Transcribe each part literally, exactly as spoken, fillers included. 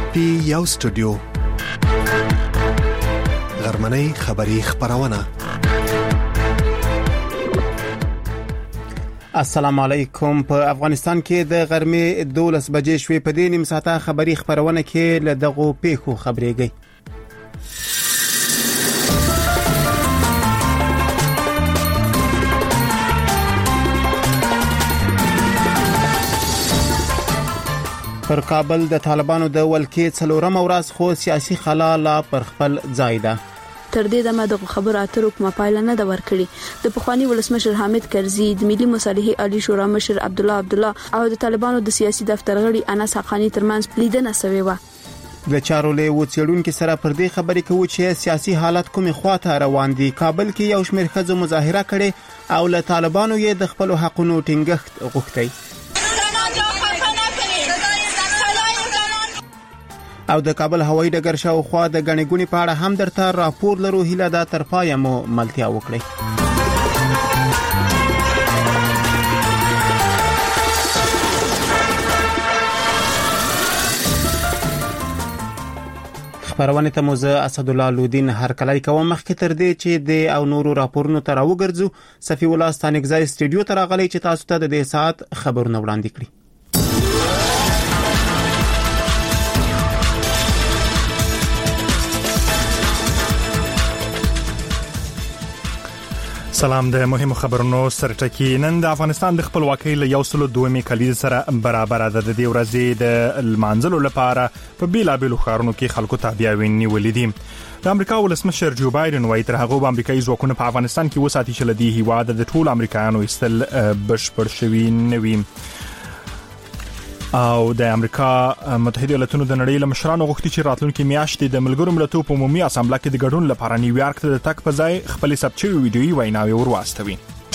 پی یو سټوډیو غرمنۍ خبری خبرونه. السلام علیکم. په افغانستان کې د غرمې دولس بجې شوې. په دې نیم ساعته خبری خبرونه کې له دغو پیښو خبرېږي. پر کابل د طالبانو د ولکې څلورم ورځ خو سیاسي خلا لا پر خپل ځای ده. تر دې دمه د خبرو اترو کومه پایله نه ده ورکړې. د پخوانی ولسمشر حامد کرزي، د ملي مصالحې عالی شورا مشر عبد الله عبد الله او د طالبانو د سیاسي دفتر غړي انس حقانی ترمنځ لیدنه شوې و. د چارولې و څېړونکو سره پر دې خبرې کوي چې سیاسي حالت کومه خواته روان دي. کابل کې یو شمېر ښځو مظاهره کړې او له طالبانو یې د خپل حقونو ټینګښت غوښتي. او د کابل هوایي ډګر شاوخوا د غنې ګونې په اړه هم درته راپور لرو. هیله ده تر پایه مو ملتیا وکړئ. خبرونه ته موزه اسد الله لودین هر کله کوم مخکې تر دې چې د او نورو راپورونو تر وګرځو صفی الله ستانګزای سټډیو ته راغلی چې تاسو ته د دې ساعت خبرونه وړاندې کړي. سلام. د مهمو خبرونو سرټکی. نن د افغانستان د خپلواکۍ له یو سلو دوه کلیز سره برابر ده. د دې ورځې د المانځلو لپاره په بیلابیلو ښارونو کې خلکو تابعیت نیولې دي. د امریکا ولسمشر جو بایدن وايي تر هغه امریکایي ځواکونه په افغانستان کې وساتي چې لدی هیواد د ټول امریکایانو استل بشپړ شوی نوي. او د امریکا متحده ایالاتونو د نړۍ له مشرانو غوښتي چې راتلونکي میاشتې د ملګرو ملتونو په عمومي اسامبله کې د ګډون لپاره نیویارک ته د تګ په ځای خپل ثبت شوی ویډیويي ویناوي ورواستوي.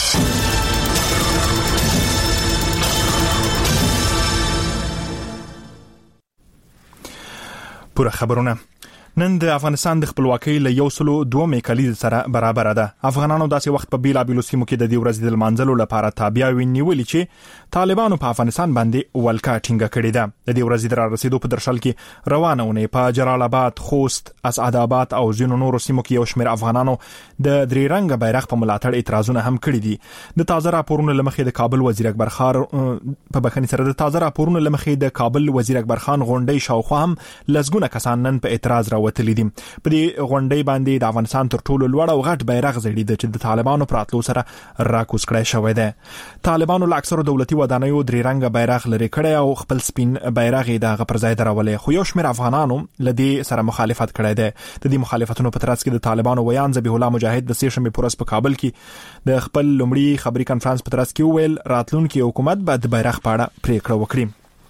پوره خبرونه. نن د افغانستان د خپلواکۍ له یو سلو دوه کلیز سره برابر ده. افغانانو داسې وخت په بیلابیلو سیمو کې د دې ورځې د منځلو لپاره تابعیت نیولې چې طالبانو په افغانستان باندې ولکه ټینګه کړې ده. د دې ورځې د رسیدو په درشل کې روانونه په جلال آباد، خوست، اسعدآباد او ځینو نورو سیمو کې یو شمېر افغانانو د درې رنګ بیرغ په ملاتړ اعتراضونه هم کړي دي. د تازه راپورونو لمخې د کابل وزیر اکبر خان په بخښنې سره د تازه راپورونو لمخې د کابل وزیر اکبر خان غونډې شاوخوا هم لسګونه کسان نن په اعتراض وتلی دي. په دې غونډې باندې د افغانستان تر ټولو لوړ او غټ بیرغ زړیده چې د طالبانو پراتلو سره راکوس کړی شوی دی. طالبانو له اکثرو دولتي ودانیو درې رنګه بیرغ لري کړی او خپل سپین بیرغ یې د غپر ځای درولې. خو یو شمېر افغانانو له دې سره مخالفت کړی دی. د دې مخالفتونو په ترڅ کې د طالبانو ویان ذبیح الله مجاهد د سې شنبې پورس په کابل کې د خپل لومړي خبري کانفرنس په ترڅ کې ویل راتلونکي حکومت به د بیرغ په اړه پریکړه وکړي.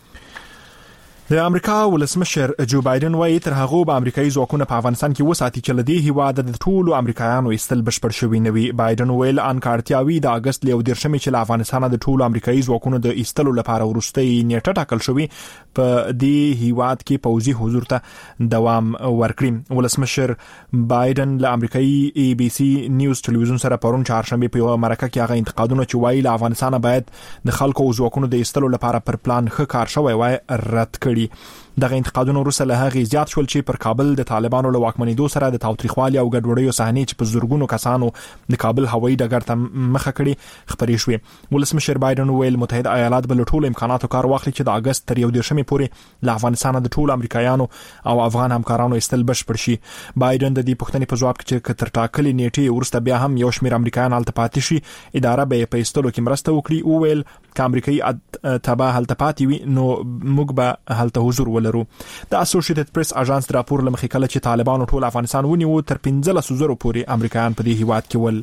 د امریکا ولسمشر جو بایدن وايي تر هغه به امریکایي ځواکونه په افغانستان کې وساتي چې لدی هیواد د ټولو امریکایانو استل بشپړ شوی نوي. بایدن ویل ان کارتیاوي د اگست له دیرشمې چې له افغانستان د ټولو امریکایي ځواکونو د استلو لپاره ورستۍ نیټه ټاکل شوی په دې هیواد کې پوځي حضور ته دوام ورکړي. ولسمشر بایدن له امریکایي ای بي سي نیوز ټلویزیون سره پرون چهارشنبه په مرکه کې هغه انتقادونه چې وایي له افغانستان باید د خلکو او ځواکونو د استلو لپاره پر پلان ښه کار شوی وای رد کړي. دغه انتقادونه وروسته له هغه زیات شول چې پر کابل د طالبانو له واکمنېدو سره د تاوتریخوالي او ګډوډۍ صحنې چې په زورګونو کسانو د کابل هوایي ډګر ته مخه کړي خبرې شوې. ولسمشر بایدن ویل متحده ایالات به له ټولو امکاناتو کار واخلي چې د اگست تر یو دیرشمې پورې له افغانستان د ټولو امریکایانو او افغان همکارانو استل بشپړ شي. بایدن د دې پوښتنې په جواب کې چې تر ټاکلې نیټې وروسته بیا هم یو شمېر امریکایان هلته پاتې شي اداره به په ایستلو کې مرسته وکړي. او ویل که امریکایي تبع هلته پاتې وي نو موږ به هلته حضور ولرو. د اسوسییټډ پریس اژانس راپور لمخې کله چې طالبانو ټول افغانستان ونیو تر پنځلس زره پورې امریکایان په دې هیواد کې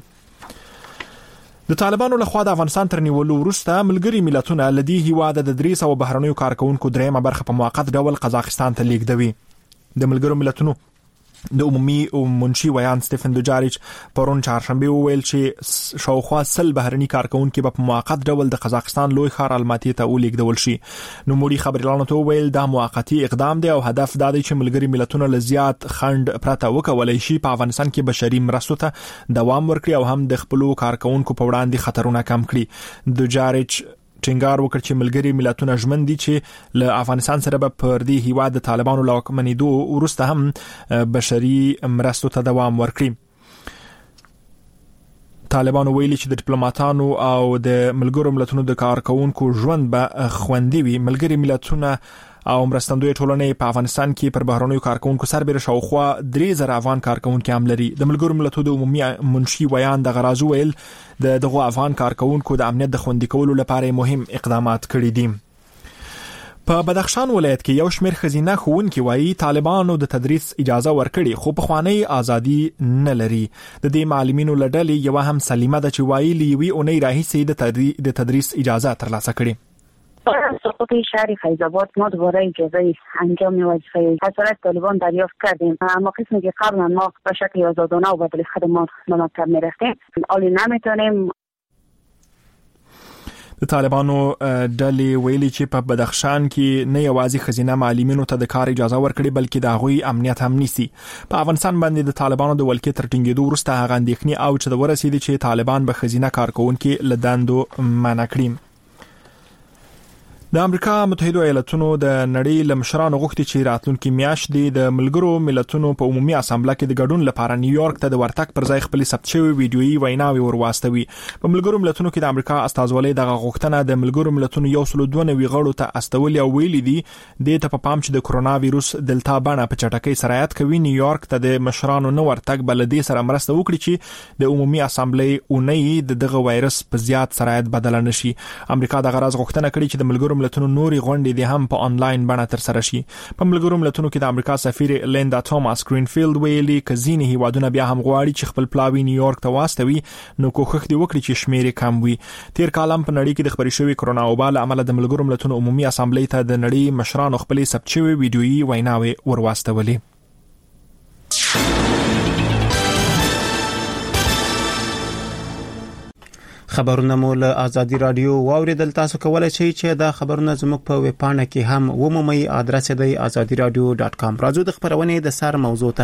ول. د طالبانو لخوا د افغانستان تر نیولو وروسته ملګري ملتونه لدی هیواد د درې سوه بهرنیو کارکونکو درېمه برخه په موقت ډول قزاقستان ته لیږدوي. د ملګرو ملتونو د عمومي او منشي ویان سټيفن دوجاریچ پرون چهارشنبه ویل چې شاوخوا سل بهرني کارکونکو په موقت ډول د قزاقستان لوی ښار الماتي ته ولیږدول شي. نو موړي خبريالانو ته ویل دا موقتی اقدام دی او هدف دا دی چې ملګري ملتونه لزیات خند پرته وکولای شي په افغانستان کې بشري مرستو ته دوام ورکړي او هم د خپل کارکونکو په وړاندې خطرونه کم کړي. دوجاریچ ټینګار وکړ چې ملګری ملتونه ژمن دي چې له افغانستان سره به پر دې هیواد د طالبانو له واکمنېدو وروسته هم بشري مرستو ته دوام ورکړي. طالبانو ویلي چې د ډیپلوماټانو او د ملګرو ملتونو د کارکونکو ژوند به خوندي وي. ملګری ملتونه او مرستندوی ټولنې په افغانستان کې پر بهرنیو کارکونکو سربېره شاوخوا درې زره افغان کارکونکو هم لري. د ملګرو ملتونو د عمومي منشي ویان د غراز ویل د دغه افغان کارکونکو د امنیت د خوندي کولو لپاره مهم اقدامات کړي دي. په بدخشان ولایت کې یو شمېر ښځینه ښوونکي وایي طالبانو د تدریس اجازه ورکړي خو په خوانی ازادي نه لري. د دې معلمینو لړلې یو هم سلیمه د چوایي لیوي اونۍ راهیسې د تدریس اجازه ترلاسه کړي. برای سقوط شهر فیض‌آباد ما دوباره اجازه انجام وظیفه از طالبان دریافت کردیم، اما قسمی که قبلا ما به شکل آزادانه و بدل خدمات به مکتب می‌رفتیم حالا نمیتونیم. د طالبانو ډلې ویلي چې په بدخشان کې نه یوازې خزینه معلمینو ته د کار اجازه ورکړي بلکې د هغوی امنیت هم نیسي. په افغانستان باندې د طالبانو د ولکې تر ټینګېدو وروسته هغه اندېښنې او چې د ورسېدي چې طالبان به خزینه کارکونکي له دندو منع کړي. د امریکا متحده ایالاتونو د نړۍ لمشرانو غوښتي چې راتلونکي میاشتې د ملګرو ملتونو په عمومي اسامبله کې د ګډون لپاره نیویارک ته د ورتګ پر ځای خپل ثبت شوی ویډیويي ویناوي ورواستوي. په ملګرو ملتونو کې د امریکا استازولۍ دغه غوښتنه د ملګرو ملتونو یو سل دوه نوي غړو ته استولي او ویلي دي د ته په پام چې د کرونا وایروس دلتا بڼه په چټکۍ سرایت کوي. نیویارک ته د مشرانو نو ورتګ بلدي سره مرسته وکړي چې د عمومي اسامبلې اونۍ د دغه وایرس په زیات سرایت بدل نشي. امریکا د غراز غوښتنه کړې چې د ملګرو ملتونو نوري غونډې دي هم په انلاین بڼه تر سره شي. په ملګرو ملتونو کې د امریکا سفیر لیندا توماس گرینفیلد ویلي کزینی هیوادونه بیا هم غواړي چې خپل پلاوی نیویارک ته واستوي نو کوښښ دی وکړي چې شمیر کم وي. تیر کال هم په نړۍ کې د خبري شوی کرونا وبا له امله د ملګرو ملتونو عمومي اسامبلې ته د نړۍ مشرانو خپل ثبت شوی ویډیويي ویناوي ورواستولې. خبرونه مو له آزادی رادیو واوریدل. تاسو کولای شئ چې دا خبرونه زموږ په ویب پاڼه کې هم ومومئ. آدرس دی آزادی رادیو ډاټ کام. راځو د خبرونې د سر موضوع ته.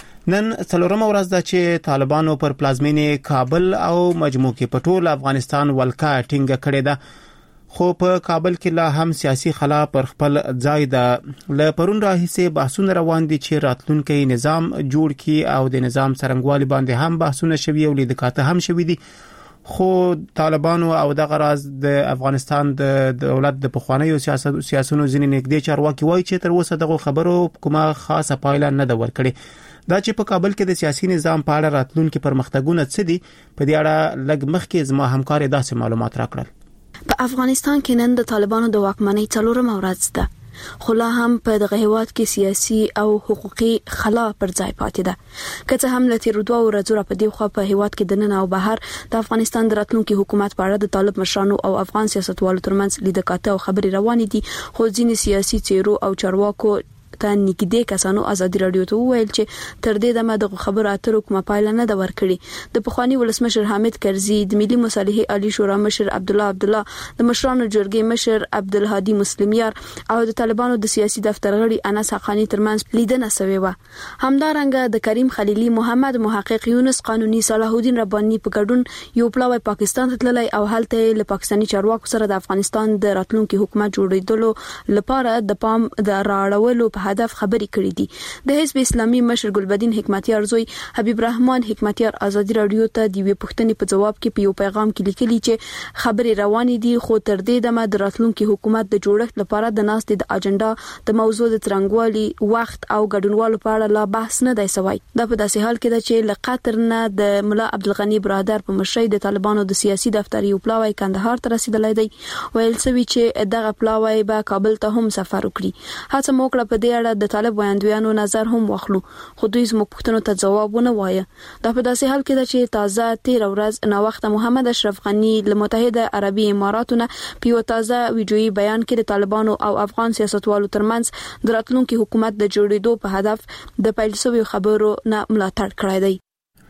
نن څلورمه ورځ ده چې طالبانو پر پلازمینې کابل او مجموع کې په ټول افغانستان ولکه ټینګه کړې ده، خو په کابل کې لا هم سیاسي خلا پر خپل ځای ده. له پرون راهیسې بحثونه روان دي چې راتلونکي نظام جوړ کړي او د نظام څرنګوالي باندې هم بحثونه شوي او لیدکاته هم شوي دي. خو طالبانو او دغه راز د افغانستان د دولت د پخوانیو سیاست سیاسونو ځینې نږدې چارواکي وایي چې تر اوسه دغه خبرو کومه خاصه پایله نه ده ورکړې. دا چې په کابل کې د سیاسي نظام په اړه راتلونکي پرمختګونه څه دي، په دې اړه لږ مخکې زما همکار داسې معلومات راکړل. په افغانستان کې نن د طالبانو د واکمنۍ څلورمه ورځ ده، خو لا هم په دغه هیواد کې سیاسي او حقوقي خلا پر ځای پاتې ده. که څه هم لته رودوا او رجوع په دی خو په هیواد کې د نن او بهر د افغانستان د راتلونکي حکومت په اړه د طالب مشرانو او افغان سیاستوالو ترمنځ لیدکاته او خبري روانې دي، خو ځینې سیاسي چیرو او چارواکو ته نږدې کسانو آزادي رادیو ته وویل چې تر دې دمه د خبرو اترو کومه پایله نه ده ورکړې. د پخوانی ولسمشر حامد کرزي، د ملي مصالحې عالی شورا مشر عبد الله عبد الله، د مشرانو جرګې مشر عبد الهادي مسلمیار او د طالبانو د سیاسي دفتر غړي انس حقانی ترمنځ لیدنه شوې و. همدارنګه د کریم خلیلی، محمد محقق یونس قانوني، صلاح الدین رباني په ګډون یو پلاوی پاکستان ته تللی او هلته له پاکستاني چارواکو سره د افغانستان د راتلونکي حکومت جوړېدلو لپاره د پام د راړولو په هدف خبرې کړې دي. د حزب اسلامي مشر ګلبدین حکمتیار زوی حبیب رحمان حکمتیار آزادي رادیو ته د وی پښتنې په جواب کې په یو پیغام کې لیکلي چې خبرې روانې دي، خو تر دې دمه د راتلونکي حکومت د جوړښت لپاره د ناستې د اجنډا د موضوع د ترنګوالي وخت او ګډونوالو په اړه لا بحث نه دی شوی. دا په داسې حال کې ده چې له قطر نه د ملا عبدالغنی برادر په مشرۍ د طالبانو د سیاسي دفتر یو پلاوی کندهار ته رسیدلی دی. ویل شوی چې دغه پلاوی به کابل ته هم سفر وکړي. هڅه موکړه په دې اړه د طالب وړاندویانو نظر هم واخلو، خو دوی زموږ پوښتنو ته ځواب ونه وایه. دا په داسې حال کې ده چې تازه تیر ورځ نا وخت محمد اشرف غنی له متحده عربي اماراتونو په یو تازه ویډیويي بیان کې د طالبانو او افغان سیاستوالو ترمنځ د راتلونکي حکومت د جوړېدو په هدف د پیل شویو خبرو نه ملاتړ کړی دی.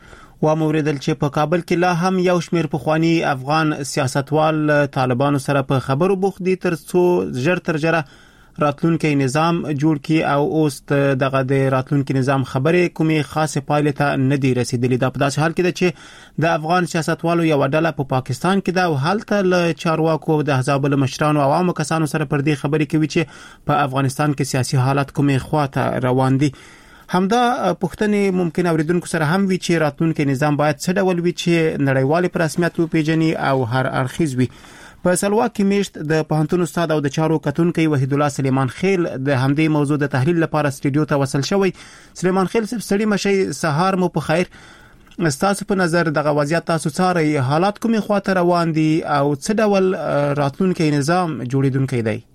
و موریدل چې په کابل کې لا هم یو شمیر پخوانی افغان سیاستوال طالبانو سره په خبرو بوخت دي تر څو ژر تر ژره راتلونکي نظام جوړ کی او اوس دغه د راتلونکي نظام خبره کومي خاصه پایله ته نه دی رسیدلې. دا په داسې حال کې ده چې د افغان سیاستوالو یو ډله په پاکستان کې ده او حالت له چارواکو د حزب المشران او عوامو کسانو سره پر دې خبرې کوي چې په افغانستان کې سیاسي حالت کومي خواته روان دي. همدا پښتنې ممکن اوریدونکو سره هم وی چې راتلونکي نظام باید څه ډول وي چې نړیوال په رسمیت وپیژني او هر اړخیز وي. په سلواک کې میشت د پوهنتون استاد او د چارو کتونکو وحید الله سلیمان خیل د همدې موضوع د تحلیل لپاره استودیو ته وصل شوی. سلیمان خیل سړي مشي سهار مو په خیر. استاسو په نظر دغه وضعیت تاسو څاري حالات کومي خواته روان دي او څه ډول راتلونکي نظام جوړیدونکي دی؟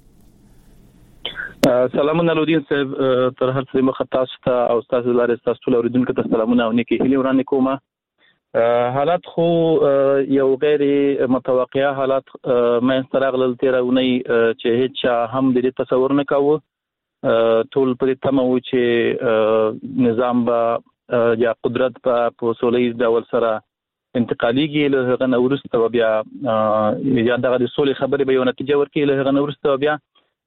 سلامونه لودین صاحب تر هر څه مختص ته او تاسو لاره تاسو ټول اوریدونکو ته سلامونه او نیکی هیله ورانه کومه. حالات خو یو غیر متوقع حالات مې استراغل تیرونی چې هیڅ هم د تصور نه کاوه. ټول پر تمه و چې نظام با یا قدرت په پوسولې ډول سره انتقالیږي له هغه نورسته بیا یا دغه د سولې خبرې به یو نتیجه ورکړي له هغه نورسته بیا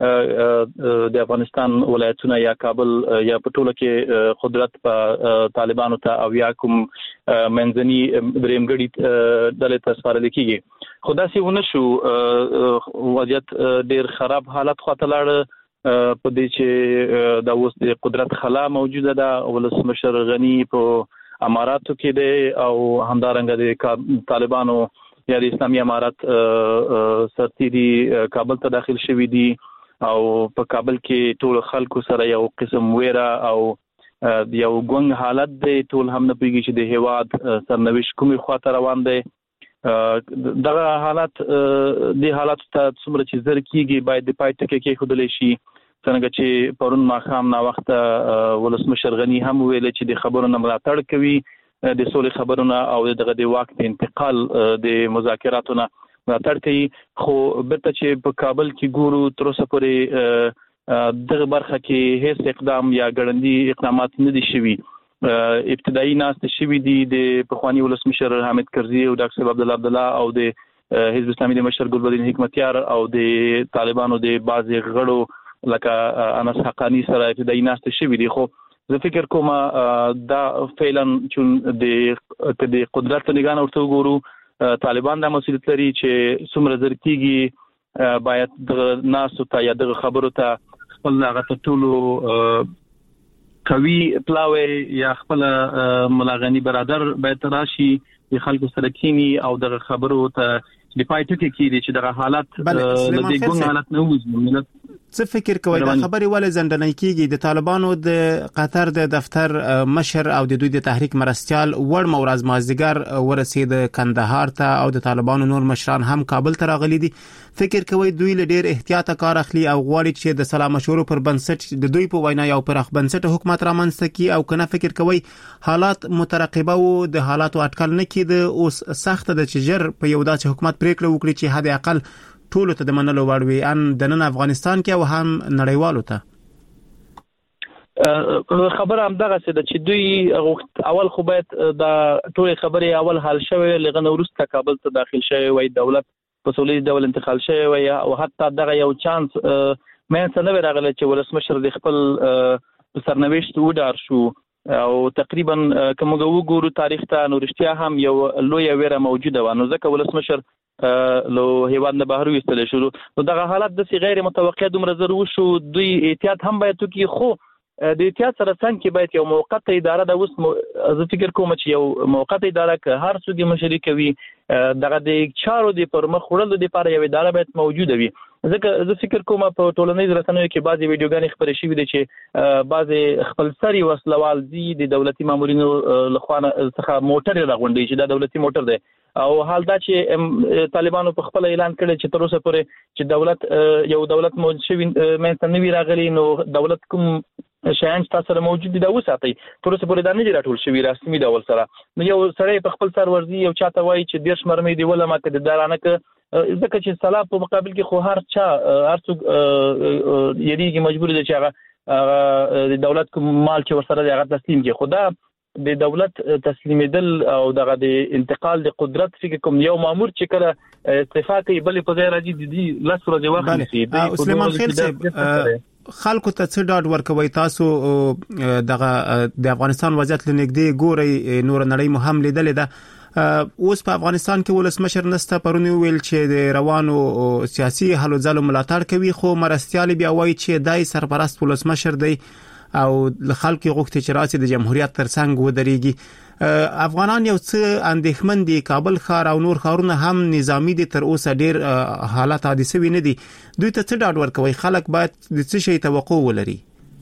د افغانستان ولایتونه یا کابل یا په ټوله کې قدرت په طالبانو ته او یا کوم منځني درېمګړي ډلې ته سپارل کیږي. خو داسې ونه شو، وضعیت ډیر خراب حالت خواته لاړ په دې چې د اوس د قدرت خلا موجوده ده. ولسمشر غنی په اماراتو کې دی او همدارنګه د طالبانو یا د اسلامي امارات سرتیري کابل ته داخل شوي دي او په کابل کې ټول خلکو سره یو قسم ویره او یو ګونګ حالت دی. ټول هم نه پیږي چې د هیواد سرنوشت کومي خواته روان دی. دغه حالت د حالت ته څومره چې زر کیږي باید د پای ټکی کې خودلې شي. څنګه چې پرون ماښام نا وخت ولسمشر غنی هم ویل چې د خبرونو ملاتړ کوي، د سولې خبرونه او دغه د واک د انتقال د مذاکراتو نه ملاتړ کوي. خو برته چې په کابل کې ګورو تر اوسه پورې دغه برخه کې هیڅ اقدام یا ګړندي اقدامات نه دي شوي. ابتدایي ناست شوي دي د پخوانی ولسمشر حامد کرزي او ډاکټر عبد الله عبد الله او د حزب اسلامي د مشر ګلبدین حکمتیار او د طالبانو د بعض غړو لکه انس حقانی سره ابتدایي ناست شوي دي. خو زه فکر کوم دا فعلا چې د د قدرت نگاه ورته ګورو طالبان د مسؤلیت لري چې څومره زر کیږي باید د ناس ته یا د خبرو ته خپل هغه ټولو قوي پلاوي یا خپل ملاغني برادر باید راشي د خلکو سره کینی او د خبرو ته د پای ټکی کیږي چې د حالت د دې ګون حالت نه وځي. څه فکر کوي د خبري ولې زندنۍ کیږي؟ د طالبانو د قطر د دفتر مشر او د دوی د تحریک مرستيال وړ مورز مازدیګر ورسید کندهار ته او د طالبانو نور مشران هم کابل ته راغلي دي. فکر کوي دوی له ډیر احتیاط کار اخلي او غواړي چې د سلام مشورو پر بنسټ د دوی په وینا یو پرخ بنسټ حکومت رامنځته کی او کنه فکر کوي حالات مترقبه او د حالاتو اټکل نه کید اوس سخت د چجر په یو داسې حکومت پریکړه وکړي چې حد اقل ټول ته د منلو وړ وي ان د نن افغانستان کې او هم نړیوالو ته. خبره هم دغه څه چې دوی اول خو باید د ټول خبرې اول حل شوی لغه نورسته کابل ته داخل شوی وای، دولت په سولې ډول انتقال شوی وای او حتی دغه یو چانس مې څه نه راغله چې ولسمشر د خپل سرنوشت وډار شو او تقریبا کوم وګورو تاریخ ته نورشتیا هم یو لوی ویره موجوده و. نو ځکه ولسمشر لو هیواد نه بهر وستل شو. نو دغه حالت د سی غیر متوقع دومره ضروري شو. دوی احتیاط هم باید وکړي، خو د احتیاط سره څنګه کې باید یو موقته اداره د اوس زه فکر کوم چې یو موقته اداره که هر څوک مشري کوي دغه د چارو د پرمخ وړلو لپاره یو اداره باید موجوده وي. ځکه زه فکر کوم په ټولنیز رسنیو کې بعضي ویډیوګانې خبرې شوې دي چې بعضي خپل سری وسلوال دي د دولتي مامورینو لخوا څخه موټر راغونډي چې دا دولتي موټر دی او حال دا چې طالبانو په خپل اعلان کړی چې تر اوسه پورې چې دولت یو دولت موجود شوی مې نوی راغلی نو دولت کوم شایان تاسو سره موجود دي دا وساتئ. تر اوسه پورې دا نه راټول شوی رسمي ډول سره. نو یو سړی په خپل سر ورزي یو چاته وایي چې دیش مرمې دی ولا ماته د دارانه ک ځکه چې صلاح په مقابل کې خو هر چا هر څوک یریږي مجبور دي چې هغه د دولت کوم مال چې ورسره دی هغه تسلیم کړي. خدا د دولت تسلیمیدل او دغه د انتقال د قدرت فکر کوم یو مامور چې کله استعفا کوي بلې په ځای راځي د دې لاس ورځې وخت نشي. سلیمان خیل صاحب خلکو ته څه ډاډ ورکوي تاسو دغه د افغانستان وضعیت لنګدې ګوري نور نړۍ مهم لیدلې ده اوس په افغانستان کې ولسمشر نسته پرونی ویل چې د روانو سیاسي حل ځلو ملاتړ کوي خو مرستيالي بیا وایي چې دای سرپرست ولسمشر دی او خلک غوښتي چې راسي د جمهوریت ترڅنګ ودرېږي. افغانان یو څه اندېښمن دي کابل ښار او نور ښارونه هم نظامی دي تر اوسه ډیر حالات حادثه ویني دي دوی ته څه ډاډ ورکوي خلک باید د څه شي توقع ولري؟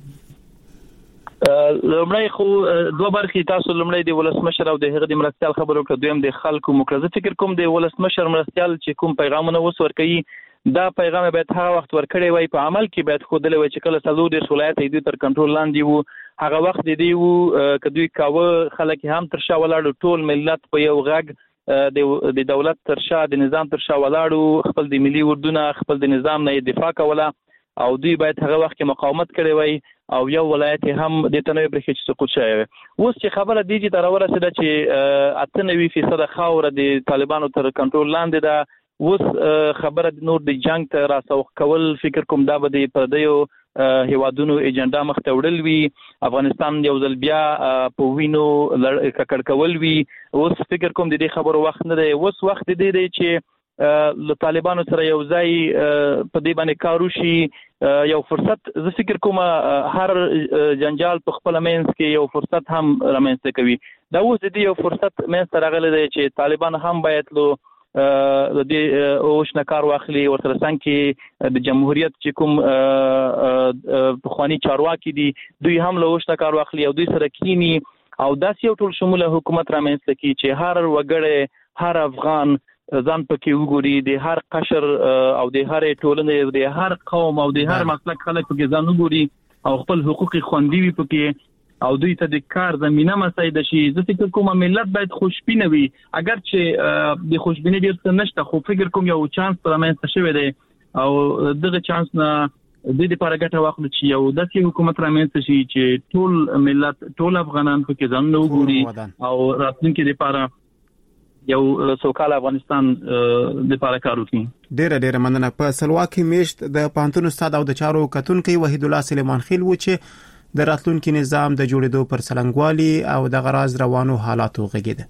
لمړی خو دوه برخې تاسو لمړی د ولسمشر او د هغه د مرستيال خبرو کړو دویم د خلکو مکرزه فکر کوم د ولسمشر مرستيال چې کوم پیغامونه وسور کوي دا پیغام باید هغه وخت ورکړی وای په عمل کې باید خودلې وای چې کله څلور د ولایت ایدو تر کنټرول لاندې وو هغه وخت دی وو کدوې کاوه خلک هم تر شا ولاړ ټول ملت په یو غږ د دولت تر شا د نظام تر شا ولاړ خپل د ملي وردونه خپل د نظام نه دفاع کوله او دوی باید هغه وخت کې مقاومت کړی وای او یو ولایت هم د تنوي برخې چې سقوط شوی اوس چې خبره دی چې تر ورسېده چې اته نوي فیصد خاور د طالبانو تر کنټرول لاندې ده اوس خبره د نور د جنگ ته راسوخ کول فکر کوم دا به د پردیو هیوادونو ایجنډا مخ ته وړل وی افغانستان یو ځل بیا په وینو ککړ کول وی اوس فکر کوم د دې خبرو وخت نه دی اوس وخت دی دی چې له طالبانو سره یو ځای په دې باندې کار وشي یو فرصت زه فکر کوم هر جنجال په خپل مینس کې یو فرصت هم رامنځته کوي دا اوس د یو فرصت مینس راغلی دی چې طالبان هم باید له د دې اوښنه کار واخلي ورته څنګه د جمهوریت چې کوم پخوانی چارواکي دي دوی هم له اوښنه کار واخلي او دوی سره کینی او داسې یو ټول شموله حکومت رامنځته کوي چې هر وګړی هر افغان ځان پکې وګوري د هر قشر او د هر ټولنې د هر قوم او د هر مسلک خلک پکې ځان وګوري او خپل حقوقي خوندي وي پکې او دوی ته د کار زمينه مساعده شي زه فکر کوم ملت باید خوشبینه وي اگر چې د خوشبینه ډیر څه نشته خو فکر کوم یو چانس پر مېنځ شوی دی او دغه چانس نه د دې لپاره ګټه واخلو چې یو داسې حکومت رامنځته شي چې ټول ملت ټول افغانان پکې ځان وګوري او راتلونکي لپاره یو سوکاله افغانستان د لپاره کار وکړي. ډیره ډیره مننه. په سلواکي میشت د پانتون استاد او د چارو کتونکو وحید الله سلیمان خیل و چې د راتلونکي نظام د جوړېدو پر سلنګوالي او د غراز روانو حالاتو غږیده.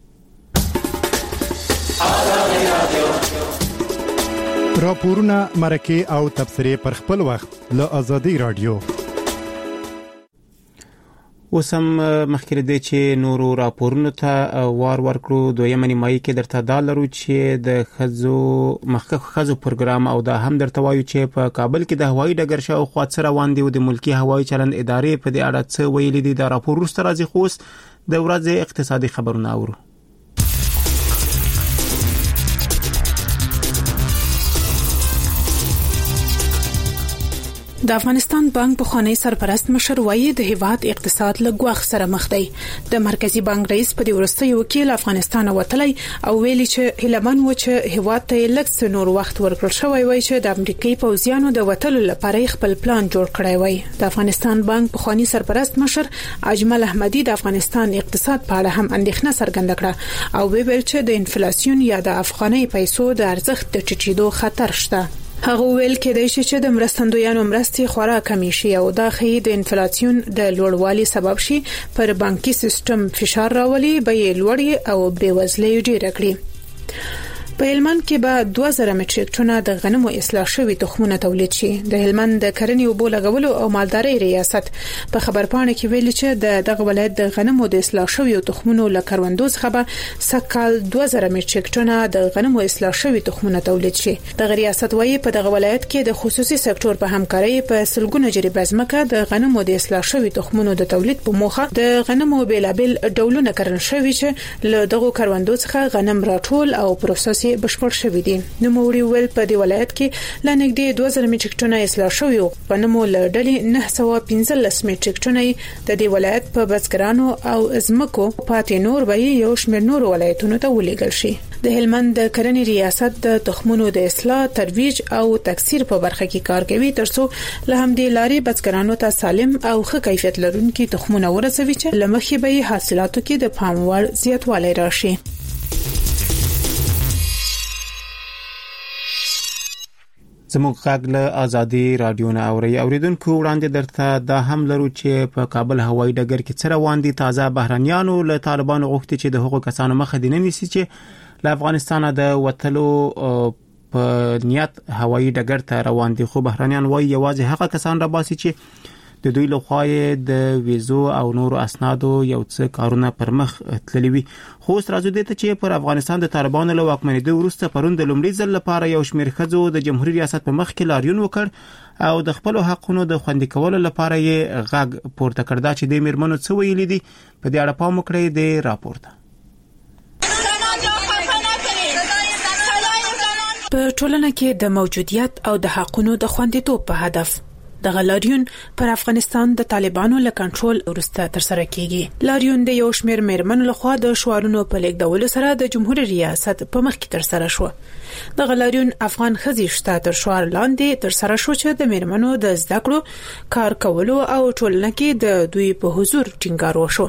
راپورونه مرکه او تبصره پر خپل وخت له آزادي رادیو. وسم مخکې د چې نورو راپورونو ته وار ورکړو دویمه نیمایي کې درته دا لرو چې د خزو مخکخ خزو پروګرام او دا هم درته وایو چې په کابل کې د هوایي ډګر شاو خوا سره روان دي او د ملکی هوایي چلند ادارې په دې اړه څه ویلي دي. دا راپور وروسته راځي خو د ورځې اقتصادي خبرونه اورو. د افغانستان بانک په خاني سرپرست مشر وایي د هیواد اقتصاد له ګواښ سره مخ دی. د مرکزی بانک رئیس په دې ورستي وکیل افغانستان وتلی او ویلي چې هیلمن و چې هیواد ته لږ نور وخت ورکړل شوی وای چې د امریکای پوځیانو د وټلو لپاره خپل پلان جوړ کړی وای. د افغانستان بانک په خاني سرپرست مشر اجمل احمدی د افغانستان اقتصاد په اړه هم اندېښنه څرګنده کړه او ویل چې د انفلیسیون یا د افغاني پیسو د ارزښت د ټیټېدو خطر شته. هغه ویل کېدای شي چې د مرستندویانو مرستې خورا کمی شي او دا خي د انفلیسیون د لوړوالي سبب شي پر بانکي سیستم فشار راولي به یې لوړي او بېوزلي ډېر کړي. په هلمند کې به دوه زره مټریک ټنه د غنمو اصلاح شوی تخمونه تولید شي. د هلمند د کرنې او بولغولو او مالدارۍ ریاست په خبرپاڼه کې ویلي چې د دغه ولایت د غنمو د اصلاح شوی تخمونو له کروندو څخه سکهال دوه زره مټریک ټنه د غنمو اصلاح شوی تخمونه تولید شي. د ریاست وایي په دغه ولایت کې د خصوصي سکتور په همکارۍ په سلګونه جریبه ځمکه د غنمو د اصلاح شوی تخمونو د تولید په موخه د غنمو بیلابل ډولونه کرل شوی چې له دغه کروندو څخه غنم راټول او پروسس بشپړ شوی دي. نو موري ول په دی ولایت کې لنګدي دوه زره میټریک ټنه اصلاح شوی په نمو لړلې نه سوه پنځلس میټریک ټنه د دی ولایت په بزګرانو او ازمکو پاتې نور به یو شمېر نور ولایتونو ته ولېږل شي. د هلمند د کرنې ریاست د تخمونو د اصلاح، ترویج او تکثیر په برخه کې کار کوي ترڅو له همدې لارې بزګرانو ته سالم او ښه کیفیت لرونکي تخمونه ورسوي چې لمخې به حاصلاتو کې د پام وړ زیاتوالی راشي. زموږ غږ له ازادي رادیو نه اوري اوریدونکو وړاندې درته دا هم لرو چې په کابل هوایي ډګر کې څه روان دي. تازه بهرانيانو له طالبانو غوښتي چې د هغو کسانو مخه دې نه نیسي چې له افغانستان د وټلو په نیت هوایي ډګر ته روان دي، خو بهرانيان وايي یوازې هغه کسان را باسي چې د دوی لخوا د ویزو او نورو اسنادو یو څه کارونه پر مخ تللي وي. خو اوس راځو دې ته چې پر افغانستان د طالبانو له واکمنېدو وروسته پرون د لومړي ځل لپاره یو شمېر ښځو د جمهوریت ریاست په مخ کې لاریون وکړ او د خپل حقونو د خوندي کولو لپاره یې غږ پورته کړ. دا چې د میرمنو څه ویلي دي په دې اړه پام وکړئ د راپور ته. په ټولنه کې د موجودیت او د حقونو د خوندیتوب په هدف د لاریون پر افغانستان د طالبانو له کنټرول وروسته تر سره کیږي. لاریون د یو شمېر میرمنو لخوا د شعارونو په لیږدولو سره د جمهوریت ریاست په مخ کې تر سره شو. د لاریون افغان ښځې شته تر شعار لاندې تر سره شو چې د میرمنو د زده کړو، کار کولو او ټولنه کې د دوی په حضور ټینګار وشو.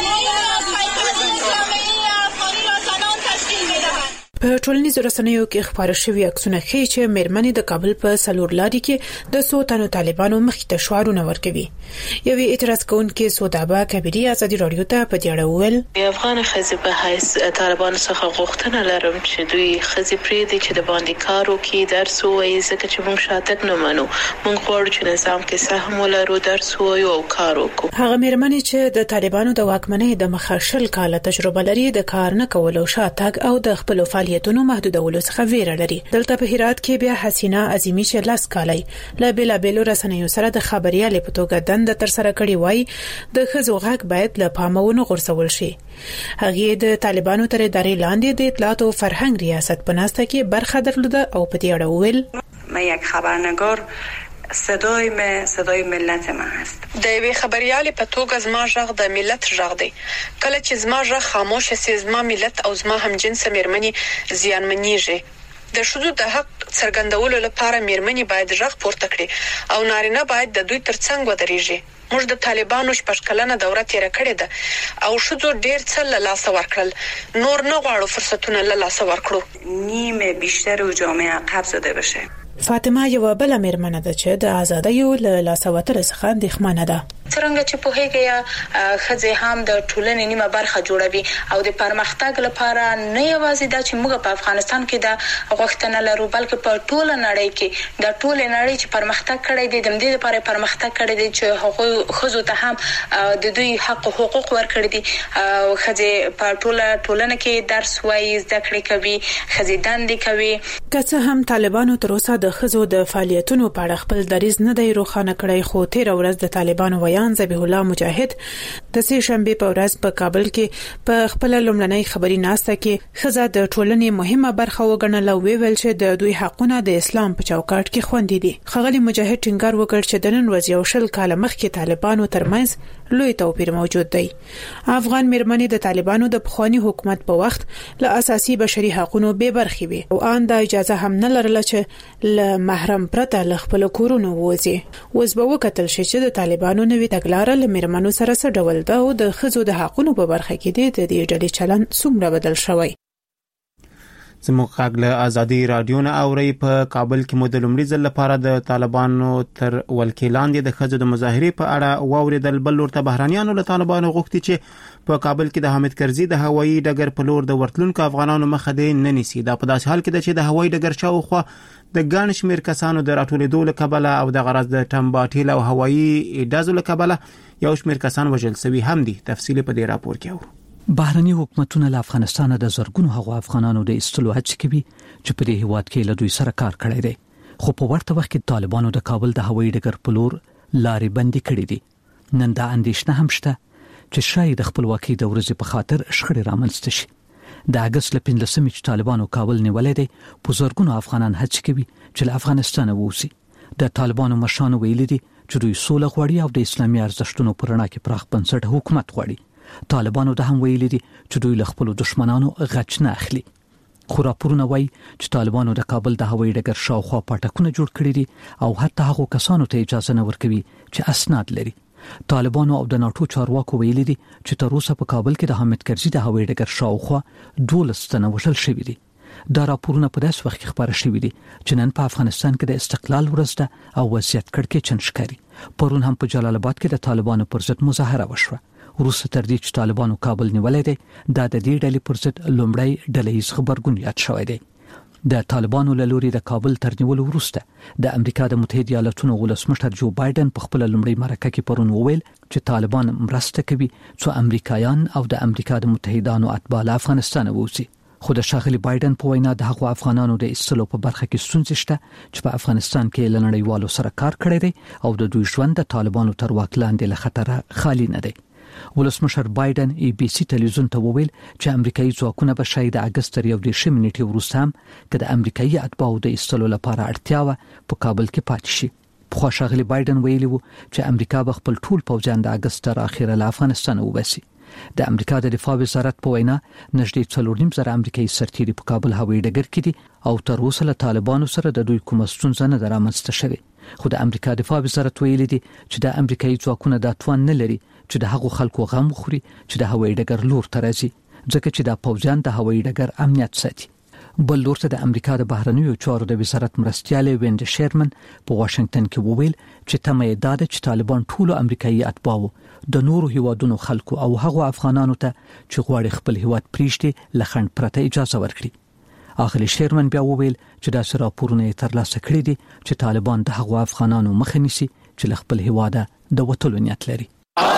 په ټولنیزو رسنیو کې خبره شوې عکسونه ښیي چې میرمنې د کابل په سلور لاري کې د څو تنو طالبانو مخې ته شعارونه ورکوي. یوې اعتراض کوونکې سودابه کبیری ازادي رادیو ته په دې اړه وویل افغان ښځې په حیث طالبانو څخه غوښتنه لرم چې دوی ښځې پرېږدي چې د باندې کار وکړي، درس ووایي، ځکه چې موږ شاتګ نه منو. موږ غواړو چې نظام کې سهم ولرو، درس ووایو او کار وکړو. هغه میرمنې چې د طالبانو د واکمنۍ د مخه شل کاله تجربه لري د کار نه کولو، شاتګ او د خپل فعالیتونو محدودولو څخه ویره لري. دلته په هرات کې بیا حسینه عظیمی چې لاس کالای له بلابلو رسنیو سره د خبريالې په توګه دند تر سره کړی وای د ښځو غږ باید له پامونو غورځول شي. هغه د طالبانو تر ادارې لاندې د اطلاعات او فرهنګ ریاست په ناسته کې برخه درلوده او په دې اړه ویل ما یک خبرنگار صدای ما صدای ملت ما هست. د یوې خبريالې په توګه زما غږ د ملت غږ دی. کله چې زما غږ خاموش شي زما ملت او زما همجنس میرمنې زیانمنېږي. د شذو د حق څرګندولو لپاره میرمنې باید غږ پورته کړي او نارینه باید د دوی ترڅنګ ودرېږي. موږ د طالبانو شپږ کلنه دوره تیر کړې ده او شذو ډېر څه له لاسه ورکړل. نور نه غواړو فرصتونه له لاسه ورکړو. نیمه بیشتر او جامعه عقب زده بشه. فاطمه یو بل میرمنه ده چې د ازادۍ له لاسه وتلو څخه اندېښمنه ده. څنګه چې په هغه خځې هم د ټولنې نیمه برخه جوړوي او د پرمختګ لپاره نه یوازې دا چې موږ په افغانستان کې د غوښتنه لرو بلکې په ټوله نړۍ کې د ټوله نړۍ چې پرمختګ کړی دی د دې لپاره پرمختګ کړی دی چې هغه خځو ته هم د دوی حق او حقوق ورکړي دي. خځې په ټوله ټولنه کې درس وایي، زده کړې کوي، خځې دندې کوي. که څه هم طالبانو تر اوسه د خځو د فعالیتونو په اړه خپل دریځ نه دی روښانه کړی، خو تیر ورځ د طالبانو ویان ذبیح الله مجاهد د سې شنبه په ورځ په کابل کې په خپل لومړنۍ خبري ناسته کې خزه د ټولنې مهمه برخه وګڼل او ویل چې د دوی حقونه د اسلام په چوکاټ کې خوندي دي. خغلی مجاهد ټینګار وکړ چې د نن ورځ یو شل کال مخکې طالبانو ترمنځ لوی توپیر موجود دی. افغان میرمنې د طالبانو د پخوانی حکومت په وخت له اساسي بشري حقوقو به برخې وي او ان د اجازه هم نه لرله چې له محرم پرته له خپل کورونو وځي. اوس به وکتل شي چې د طالبانو نوې تګلارې له میرمنو سره څه ډول ده او د خځو د حقوقو په برخه کې د دې ډلې چلن څومره بدل شوی. زموږ غږ له ازادي رادیو نه اوري. په کابل کې مو د لومړي ځل لپاره د طالبانو تر ولکې لاندې د خځو د مظاهرې په اړه واوریدل. بل لور ته بهرانيانو له طالبانو غوښتي چې په کابل کې د حامد کرزي د هوایي ډګر په لور د ورتلونکو افغانانو مخه دې نه نیسي. دا په داسې حال کې ده چې د هوایي ډګر شاوخوا د ګڼ شمېر کسانو د راټولېدو له کبله او د غرض د ټمباټیل او هوایي ډزو له کبله یو شمېر کسان وژل شوي هم دي. تفصیل په دې راپور کې اورو. بهرني حکومتونه له افغانستان د زرګونو هغو افغانانو د ایستلو هڅه کوي چې په دې هیواد کې له دوی سره کار کړی دی، خو په ورته وخت کې طالبانو د کابل د هوایي ډګر په لور لارې بندي کړې دي. نن دا اندېښنه هم شته چې شاید د خپلواکۍ د ورځې په خاطر شخړې رامنځته شي. د اگست له پنځلسمې چې طالبانو کابل نیولې دی، په زرګونو افغانان هڅه کوي چې له افغانستان ووځي. د طالبانو مشرانو ویلي دي چې دوی سوله غواړي او د اسلامي ارزښتونو پر رڼا کې پراخ بنسټ حکومت غواړي. طالبانو د هم ویلي دي چې دوی له خپل دشمنانو غچ نه اخلي. خو راپورونه وایي چې طالبانو د کابل د هوایي ډګر شاوخوا پټکونه جوړ کړي دي او حتی هغو کسانو ته اجازه نه ورکوي چې اسناد لري. طالبانو او د ناتو چارواکو ویلي دي چې تر اوسه په کابل کې د حامد کرزي د هوایي ډګر شاوخوا دولس تنه وژل شوي دي. دا راپورونه په داس وخت کې خبره شوي دي چې نن په افغانستان کې د استقلال ورځ ده او وضعیت کړکېچن ښکاري. پرون هم په جلال آباد کې د طالبانو پر ضد مظاهره وشوه. وروسته تر دې چې طالبانو کابل نیولای دی دا د دې ډلې پر ضد لومړی ډلهیز خبرګون یاد شوی دی. د طالبانو له لوري د کابل تر نیولو وروسته د امریکا د متحده ایالاتونو ولسمشر جو بایدن په خپل لومړی مرکه کې پرون وویل چې طالبان مرسته کوي چې امریکایان او د امریکا د متحدانو اتباع له افغانستان ووځي. خو د ښاغلي بایدن په وینا د هغو افغانانو د ایستلو په برخه کې ستونزې شته چې په افغانستان کې له نړیوالو سره کار کړی دی او د دوی ژوند د طالبانو تر واک لاندې له خطره خالي نه دی. ولسمشر بایدن ای بی سی تلویزیون ته وویل چې امریکایي ځواکونه به شاید د اگست تر یو دېرشم نیټې وروسته هم که د امریکایي اتباعو د ایستلو لپاره اړتیا وه په کابل کې پاتې شي. پخوا ښاغلي بایدن ویلي و چې امریکا به خپل ټول پوځیان د اگست تر اخره له افغانستان وباسي. د امریکا د دفاع وزارت په وینا نږدې څلور نیم زره امریکایي سرتیري په کابل هوایي ډګر کې دي او تر اوسه له طالبانو سره د دوی کومه ستونزه نه ده رامنځته شوې. خو د امریکا دفاع وزارت ویلي دي چې د امریکایي ځواکونه دا توان نه لري چې د هغو خلکو غم وخوري چې د هوایي ډګر لور ته راځي ځکه چې د پوځیان د هوایي ډګر امنیت ساتي. بل لور ته د امریکا د بهرنیو چارو د وزارت مرستیال ویند شیرمن په واشنگټن کې وویل چې تمه یې ده چې طالبان ټول امریکایي اتباعو د نورو هیوادونو خلکو او هغو افغانانو ته چې غواړي خپل هیواد پریږدي له خنډ پرته اجازه ورکړي. اخلي شیرمن بیا وویل چې دا سره راپورونه ترلاسه کړي دي چې طالبان د هغو افغانانو مخه نیسي چې له خپل هیواده د وټلو نیت لري.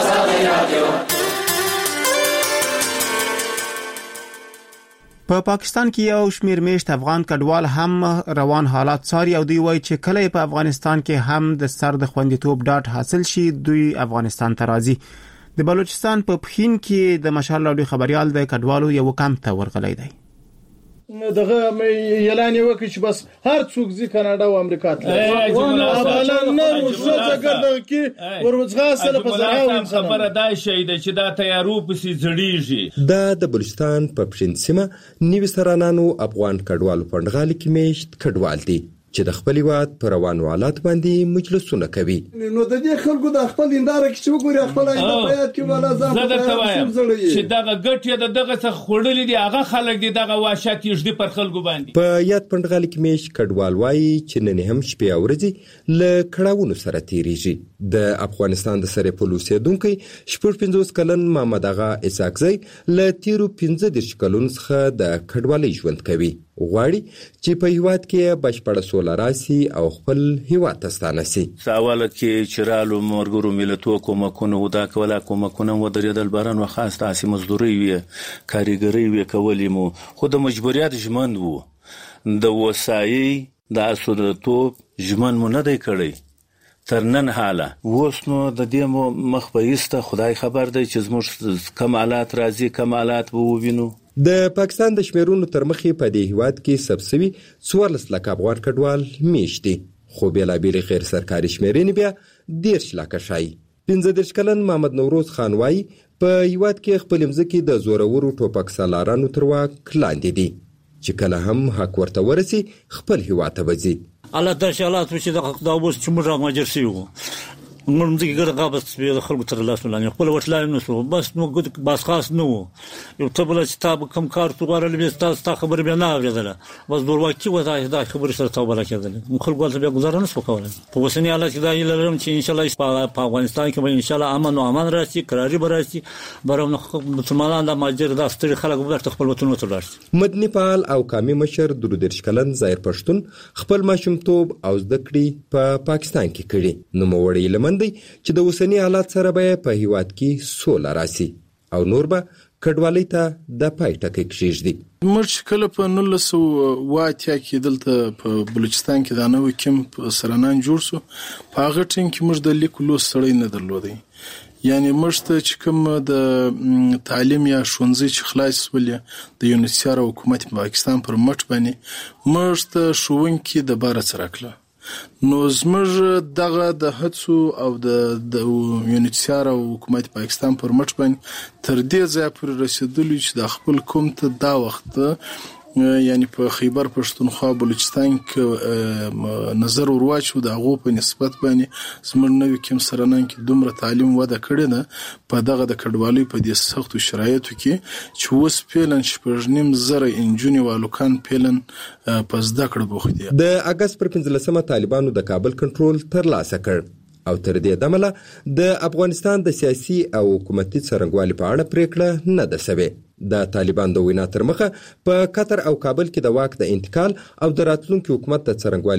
په پاکستان کې یو شمیر میشت افغان کډوال هم روان حالات څاري او دوی وایي چې کله په افغانستان کې هم د سر د خوندیتوب ډاټ حاصل شي دوی افغانستان ته راځي. د بلوچستان په پخین کې د مشال راډیو خبريال د کډوالو یو کمپ ته ورغلی دی. دغه اعلان وکړي چې بس هر څوک ځي کاناډا او امریکا ته افغانان نه وسه ګرځي کې ورځغاسله په زراعت خبره دا شي چې دا تیارو پسې زړیږي. دا د بلوچستان په پښین سیمه نیو سرانانو افغان کډوالو پندغالي کې میشت کډوال دي چې د خپل واد پر روانو حالات باندې مجلسونه کوي. نو د دې خلکو د خپل انداره کې چې وګوري خپل ایندایات کې ولا ځم چې دغه ګټه د دغه څخه خړلې دي هغه خلک دي دغه واشات یږدي پر خلکو باندې. په یاد پندغالي کې میش کډوال وایي چې نن هم شپې او ورځې ل کړهونو سره تیریږي. د افغانستان د سره پولیسو دونکو شپږ پنځوس کلن محمد اغا اساکزی ل تیرو پنځه دیرش کلن څخه د کډوالۍ ژوند کوي. غواړي چې په هیواد کې بشپړه سوله راسي او خپل هیواد ته ستانه سي. سوال کې چرالو مرګرو ملتو کومکونه ودا کوله کومکونه ودرېدل باران وخاص تاسو مزدوري وي کاریګری وي کولې مو خو د مجبوریت ژوند وو د وسایي د اسودتوب ژوند مو نه دی کړی تر نن حاله اوس نو د دې مخ په ایسته خدای خبر دی چې زموږ کمالات راځي کمالات وو وینو. د پاکستان د شمیرونو تر مخې په دې هیواد کې سبسوي څوارلس لک افغان کډوال میشتي خو بېلابېل غیر سرکاري شمیرنې بیا دیرش لکه شای. پنځه دیرش کلن محمد نوروز خان وایي په هیواد کې خپل مځکې د زورورو ټوپک سالارانو تر واک لاندې دي چې کله هم حق ورته ورسي خپل هیواد ته وځي. الله د شالات چې د اوس چې موږ راځي شو موږ دې ګر غابس په خلکو تر لاس لاندې خپل وټلای نو سو بس نو ګد بس خاص نو یو ته بل چې تاب کم کار تو غوړل به تاسو تا خبر بیا نه اوریدله بس دورواکي وځه دا خبر سره تاسو بل کېدل خلکو ته بیا گزاره نه سو کولای په وسنی حالت دا لرم چې ان شاء الله په افغانستان کې به ان شاء الله امن او امان راشي قراري براشي برونه مسلمانان د ماجر د استری خلک به خپل وطن ته لاړ. مدني فعال او قومي مشر درودرش کلن ظاهر پښتون خپل ماشومتوب او ذکرې په پاکستان کې کړي نو موړی لمن چې د اوسنی حالات سره به په هیواد کې سوله راسي او نور به کډوالۍ ته د پای ټکی کېږدي. موږ کله په نولس سوه اوه اتیا کې دلته په بلوچستان کې د نوې کیمپ سرانان جوړ شو په هغه ټیم کې موږ د لیک لوست سړی نه درلودی یعنی موږ ته چې کوم د تعلیم یا ښوونځي چې خلاص ولې د یونیسیار حکومت پاکستان پر مټ باندې موږ ته ښوونکي د باره څرکله نو زموږ دغه د هڅو او د یونیسیار او حکومت پاکستان پر مټ باندې تر دې ځای پورې رسیدلی چې د خپل قوم ته دا وخت یعنی په خیبر پښتونخوا بلوچستان کې نظر ورواچو د هغو په نسبت باندې زموږ نوې کوم سرنان کې دومره تعلیم وده کړې ده په دغه د کډوالۍ په دې سختو شرایطو کې چې اوس فعلا شپږ نیم زره انجونې والوکان فعلا په زده کړه بوخت دي. د اگست پر پنځلسمه طالبانو د کابل کنټرول ترلاسه کړ او تر دې دمله د افغانستان د سیاسي او حکومتي څرنګوالي په اړه پریکړه نه ده شوې. د طالبان د وینا تر مخه په قطر او کابل کې د واک د انتقال او د راتلونکي حکومت د څرنګوالي